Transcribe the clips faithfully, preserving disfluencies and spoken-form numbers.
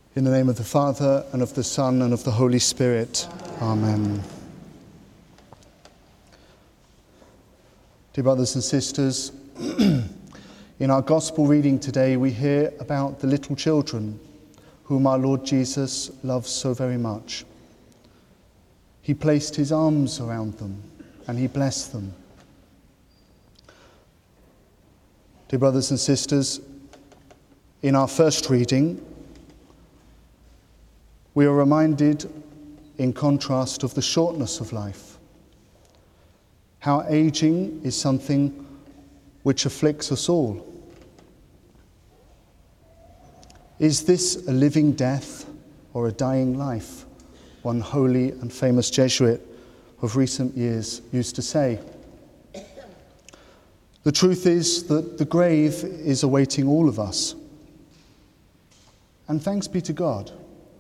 In the name of the Father, and of the Son, and of the Holy Spirit. Amen. Dear brothers and sisters, in our gospel reading today we hear about the little children whom our Lord Jesus loves so very much. He placed his arms around them and he blessed them. Dear brothers and sisters, in our first reading, we are reminded, in contrast, of the shortness of life. How aging is something which afflicts us all. Is this a living death or a dying life? One holy and famous Jesuit of recent years used to say. The truth is that the grave is awaiting all of us. And thanks be to God.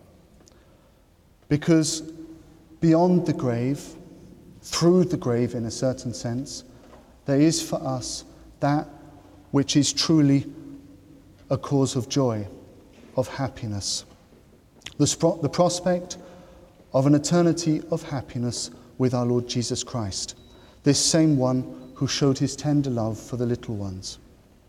Because beyond the grave, through the grave in a certain sense, there is for us that which is truly a cause of joy, of happiness. The, sp- the prospect of an eternity of happiness with our Lord Jesus Christ, this same one who showed his tender love for the little ones.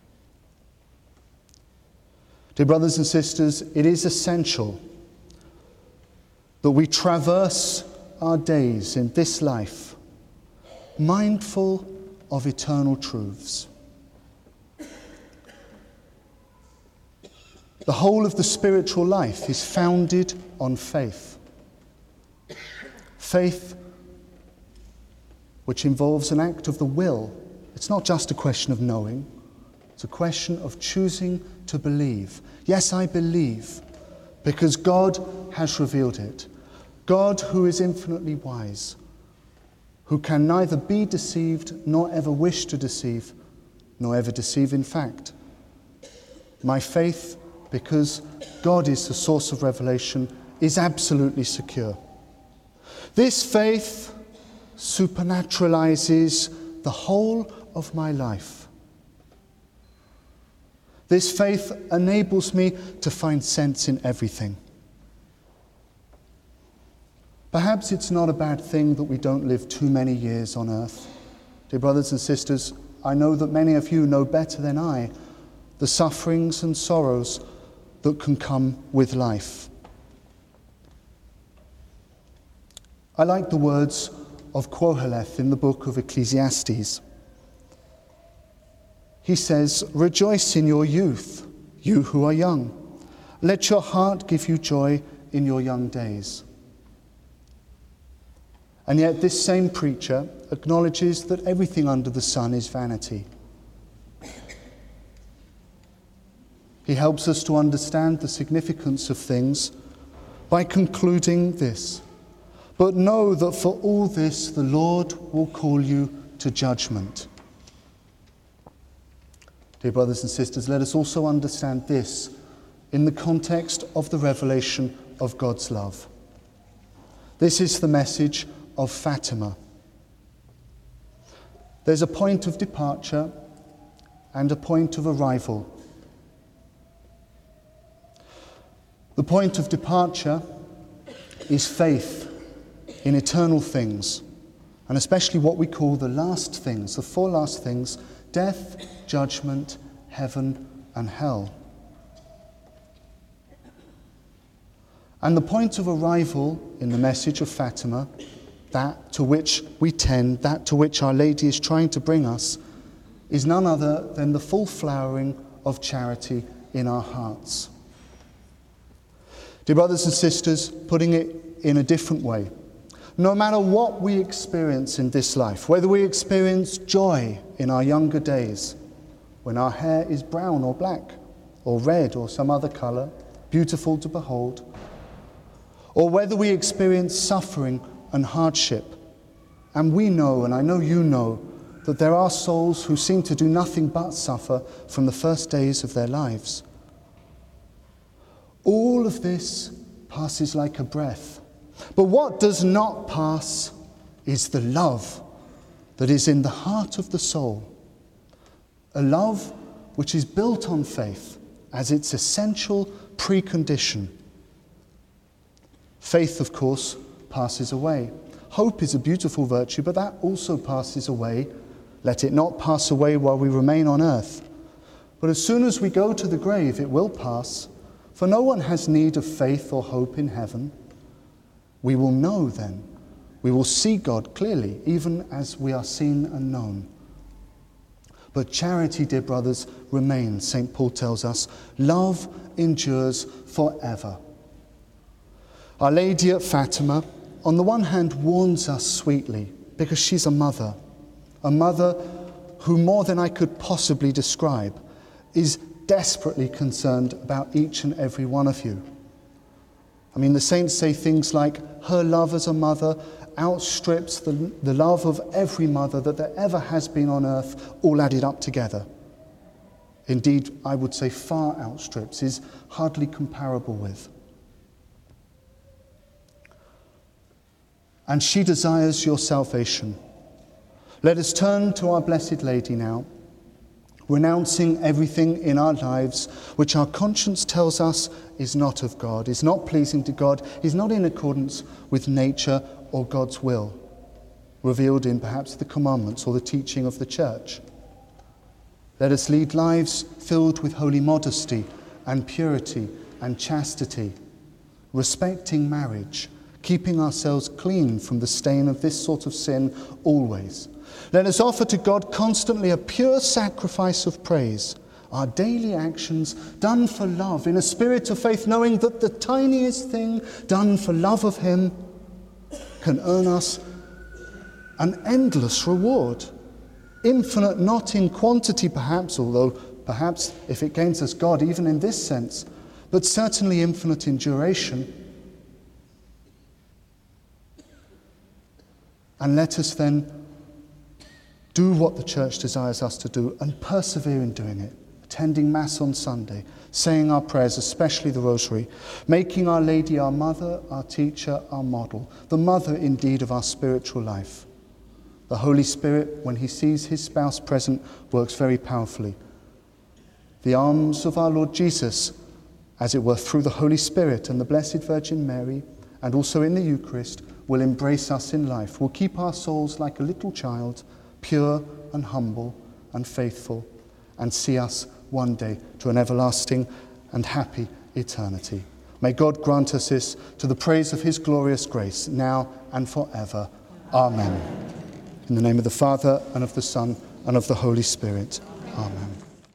Dear brothers and sisters, it is essential that we traverse our days in this life mindful of eternal truths. The whole of the spiritual life is founded on faith. Faith which involves an act of the will. It's not just a question of knowing, it's a question of choosing to believe. Yes, I believe, because God has revealed it. God, who is infinitely wise, who can neither be deceived nor ever wish to deceive, nor ever deceive in fact. My faith, because God is the source of revelation, is absolutely secure. This faith supernaturalizes the whole of my life. This faith enables me to find sense in everything. Perhaps it's not a bad thing that we don't live too many years on earth. Dear brothers and sisters, I know that many of you know better than I the sufferings and sorrows that can come with life. I like the words of Qoheleth in the book of Ecclesiastes. He says, "Rejoice in your youth, you who are young. Let your heart give you joy in your young days." And yet this same preacher acknowledges that everything under the sun is vanity. He helps us to understand the significance of things by concluding this: "But know that for all this the Lord will call you to judgment." Dear brothers and sisters, let us also understand this in the context of the revelation of God's love. This is the message of Fatima. There's a point of departure and a point of arrival. The point of departure is faith in eternal things, and especially what we call the last things, the four last things: death, judgment, heaven, and hell. And the point of arrival in the message of Fatima, that to which we tend, that to which Our Lady is trying to bring us, is none other than the full flowering of charity in our hearts. Dear brothers and sisters, putting it in a different way, no matter what we experience in this life, whether we experience joy in our younger days, when our hair is brown or black, or red or some other colour, beautiful to behold, or whether we experience suffering and hardship, and we know, and I know you know, that there are souls who seem to do nothing but suffer from the first days of their lives. All of this passes like a breath. But what does not pass is the love that is in the heart of the soul. A love which is built on faith as its essential precondition. Faith, of course, passes away. Hope is a beautiful virtue, but that also passes away. Let it not pass away while we remain on earth. But as soon as we go to the grave, it will pass, for no one has need of faith or hope in heaven. We will know then. We will see God clearly, even as we are seen and known. But charity, dear brothers, remains, Saint Paul tells us. Love endures forever. Our Lady at Fatima, on the one hand, warns us sweetly, because she's a mother, a mother who, more than I could possibly describe, is desperately concerned about each and every one of you. I mean, the saints say things like, her love as a mother outstrips the, the love of every mother that there ever has been on earth, all added up together. Indeed, I would say far outstrips, is hardly comparable with. And she desires your salvation. Let us turn to our Blessed Lady now, renouncing everything in our lives which our conscience tells us is not of God, is not pleasing to God, is not in accordance with nature or God's will, revealed in perhaps the commandments or the teaching of the church. Let us lead lives filled with holy modesty and purity and chastity, respecting marriage, keeping ourselves clean from the stain of this sort of sin always. Let us offer to God constantly a pure sacrifice of praise, our daily actions done for love, in a spirit of faith, knowing that the tiniest thing done for love of Him can earn us an endless reward, infinite not in quantity perhaps, although perhaps if it gains us God, even in this sense, but certainly infinite in duration. And let us then do what the church desires us to do and persevere in doing it, attending Mass on Sunday, saying our prayers, especially the Rosary, making Our Lady our mother, our teacher, our model, the mother indeed of our spiritual life. The Holy Spirit, when He sees His spouse present, works very powerfully. The arms of our Lord Jesus, as it were through the Holy Spirit and the Blessed Virgin Mary, and also in the Eucharist, will embrace us in life, will keep our souls like a little child, pure and humble and faithful, and see us one day to an everlasting and happy eternity. May God grant us this to the praise of His glorious grace, now and forever. Amen. In the name of the Father, and of the Son, and of the Holy Spirit. Amen.